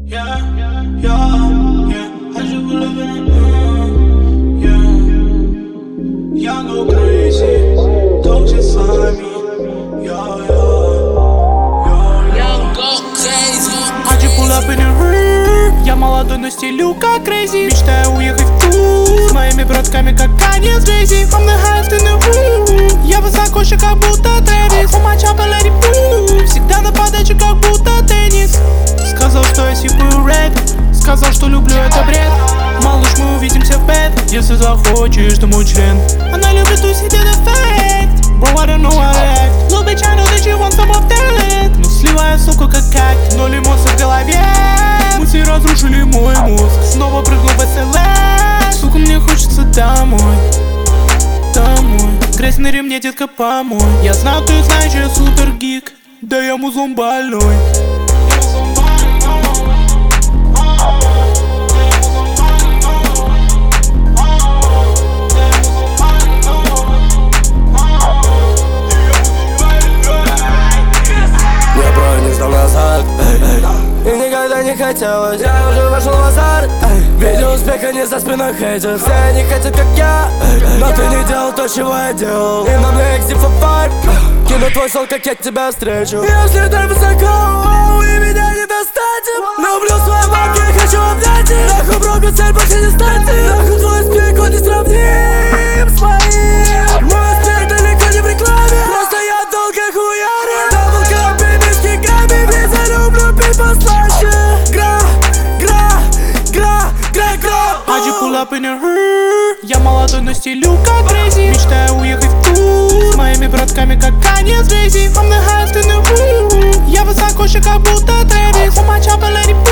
Yeah, I just pull up in a yeah. Y'all go crazy, don't just sign me. Young go crazy. I just pull up in a я молодой, но стилю как crazy. Мечтаю уехать в тур с моими братками, как Kanye с Jay-Z. I'm the highest in the room. Я высоко, как будто Трэвис. On my chopper, let it boom. Всегда на подаче, как будто теннис. Сказал, что я сипаю рэп. Сказал, что люблю это бред. Малыш, мы увидимся в бэд. Если захочешь, ты мой член. Она любит тусить, это факт. Bro, I don't know how to act. Little bitch, I know that you want some of that. Но сливаю, сука, как какь. Ноль эмоций в голове. Мысли разрушили мой мозг. Снова прыгну в СЛС. Сука, мне хочется домой. Домой. Грязь на ремне, детка, помой. Я знаю, ты знаешь, я супер гик. Да я музлом больной. И никогда не хотелось, я уже вошел в азарт. Видел успеха не за спиной хейтер. Все они хотят как я, но ты не делал то, чего я делал. И на мне экзит for five. Кину твой сон, как я тебя встречу. Я взлетаю высоко, и меня не достать. Люблю свои бабки, хочу обнять их. Нахуй броку, цель больше не стать. Нахуй твой успех, он не сравним с моим. Мой успех далеко не в рекламе. Просто я долго хуярю. Даблкап, бейби, с киками. Везде люблю пить послаще. I just pull up in a я молодой, но стилю как crazy. Мечтаю уехать в тур с моими братками, как Kanye с Jay-Z. I'm the highest in the room. Я высоко, как будто Трэвис. On my chopper, let it